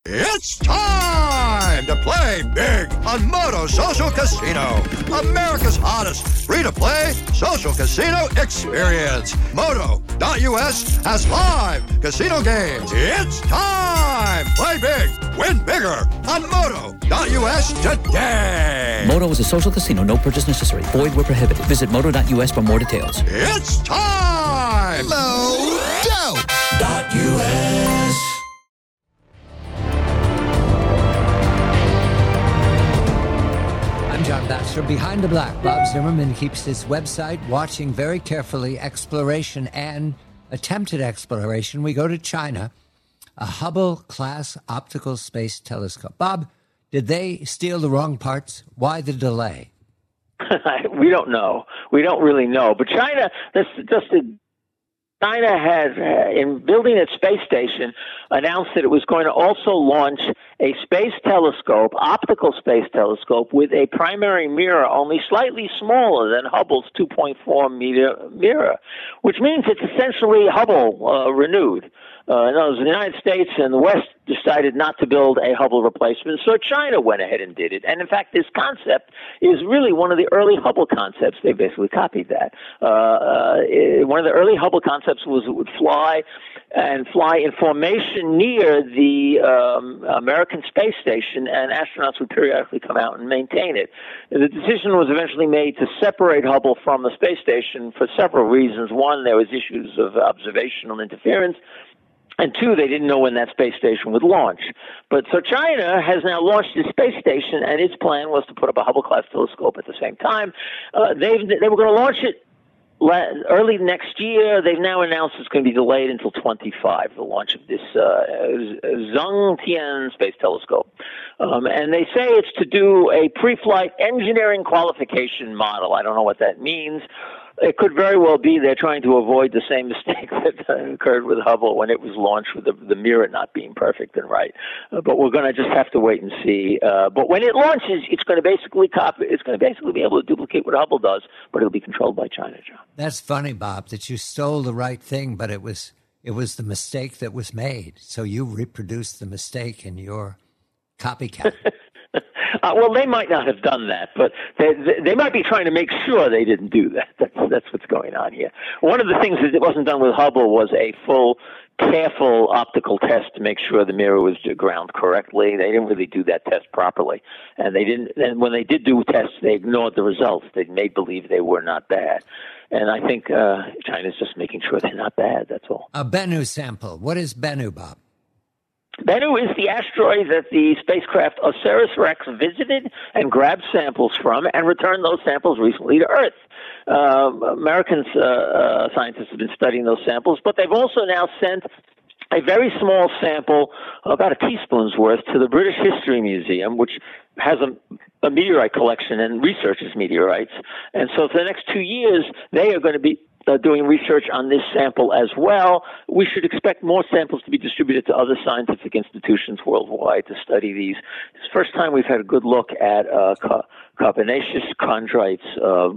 It's time to play big on Moto Social Casino. America's hottest free-to-play social casino experience. Moto.us has live casino games. It's time. Play big. Win bigger on Moto.us today. Moto is a social casino. No purchase necessary. Void where prohibited. Visit Moto.us for more details. It's time. Moto.us. I'm John Baxter. Behind the Black, Bob Zimmerman keeps his website watching very carefully exploration and attempted exploration. We go to China, a Hubble-class optical space telescope. Bob, did they steal the wrong parts? Why the delay? We don't know. We don't really know. But China has, in building its space station, announced that it was going to also launch a space telescope, optical space telescope, with a primary mirror only slightly smaller than Hubble's 2.4-meter mirror, which means it's essentially Hubble renewed. In other words, the United States and the West decided not to build a Hubble replacement, so China went ahead and did it. And in fact, this concept is really one of the early Hubble concepts. They basically copied that. One of the early Hubble concepts was it would fly in formation near the American Space Station, and astronauts would periodically come out and maintain it. The decision was eventually made to separate Hubble from the space station for several reasons. One, there was issues of observational interference. And two, they didn't know when that space station would launch. But so China has now launched its space station, and its plan was to put up a Hubble-class telescope at the same time. They were going to launch it early next year. They've now announced it's going to be delayed until 25, the launch of this Zhongtian space telescope. And they say it's to do a pre-flight engineering qualification model. I don't know what that means. It could very well be they're trying to avoid the same mistake that occurred with Hubble when it was launched, with the mirror not being perfect and right. But we're going to just have to wait and see. But when it launches, it's going to basically be able to duplicate what Hubble does, but it'll be controlled by China, John. That's funny, Bob, that you stole the right thing, but it was the mistake that was made. So you reproduced the mistake in your copycat. Well, they might not have done that, but they might be trying to make sure they didn't do that. That's what's going on here. One of the things that wasn't done with Hubble was a full, careful optical test to make sure the mirror was ground correctly. They didn't really do that test properly, and And when they did do tests, they ignored the results. They made believe they were not bad. And I think China's just making sure they're not bad. That's all. A Bennu sample. What is Bennu, Bob? Bennu is the asteroid that the spacecraft OSIRIS-REx visited and grabbed samples from and returned those samples recently to Earth. American scientists have been studying those samples, but they've also now sent a very small sample, about a teaspoon's worth, to the British History Museum, which has a meteorite collection and researches meteorites. And so for the next 2 years, they are going to be doing research on this sample as well. We should expect more samples to be distributed to other scientific institutions worldwide to study these. It's the first time we've had a good look at carbonaceous chondrites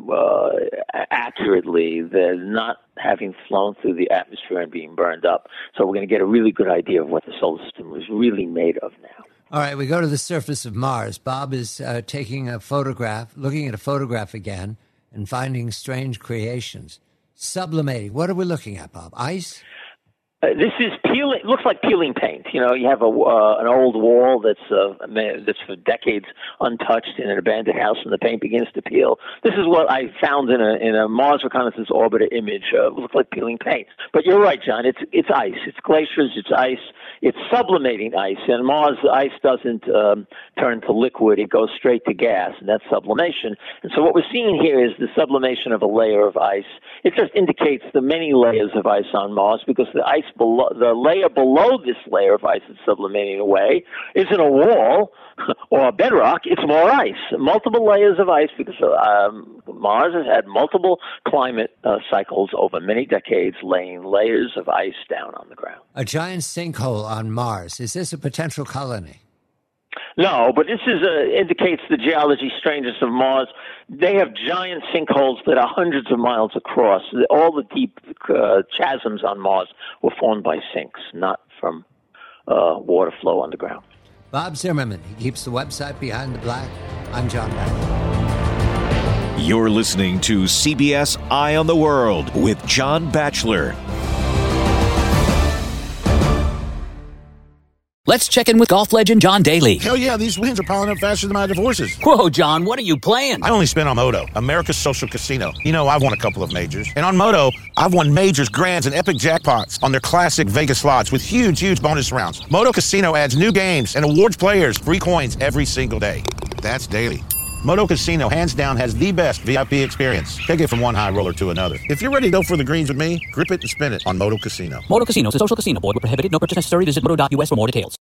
accurately. They're not having flown through the atmosphere and being burned up. So we're going to get a really good idea of what the solar system was really made of now. All right, we go to the surface of Mars. Bob is looking at a photograph again, and finding strange creations. Sublimating. What are we looking at, Bob? Ice? This is peeling. Looks like peeling paint. You know, you have an old wall that's for decades untouched in an abandoned house, and the paint begins to peel. This is what I found in a Mars Reconnaissance Orbiter image. It looks like peeling paint. But you're right, John. It's ice. It's glaciers. It's ice. It's sublimating ice. And Mars, the ice doesn't turn to liquid. It goes straight to gas, and that's sublimation. And so what we're seeing here is the sublimation of a layer of ice. It just indicates the many layers of ice on Mars, because the layer below this layer of ice that's sublimating away isn't a wall or a bedrock. It's more ice, multiple layers of ice, because Mars has had multiple climate cycles over many decades, laying layers of ice down on the ground. A giant sinkhole on Mars. Is this a potential colony? No, but this indicates the geology strangeness of Mars. They have giant sinkholes that are hundreds of miles across. All the deep chasms on Mars were formed by sinks, not from water flow underground. Bob Zimmerman. He keeps the website Behind the Black. I'm John Batchelor. You're listening to CBS Eye on the World with John Batchelor. Let's check in with golf legend John Daly. Hell yeah, these wins are piling up faster than my divorces. Whoa, John, what are you playing? I only spin on Moto, America's social casino. You know, I've won a couple of majors. And on Moto, I've won majors, grands, and epic jackpots on their classic Vegas slots with huge bonus rounds. Moto Casino adds new games and awards players free coins every single day. That's daily. Moto Casino, hands down, has the best VIP experience. Take it from one high roller to another. If you're ready to go for the greens with me, grip it and spin it on Moto Casino. Moto Casino is a social casino. Void where prohibited. No purchase necessary. Visit moto.us for more details.